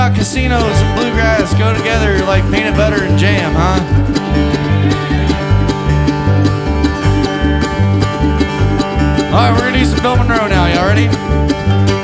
Casinos and bluegrass go together like peanut butter and jam, huh? All right, we're gonna do some Bill Monroe now. Y'all ready?